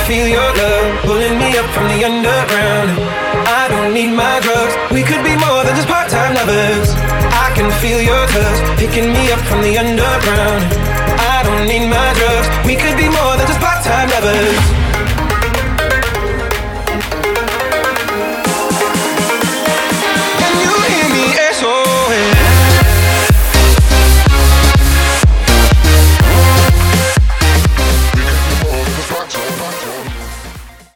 feel your love pulling me up from the underground. I don't need my drugs. We could be more than just part-time lovers. I can feel your touch picking me up from the underground. I don't need my drugs. We could be more than just part-time lovers.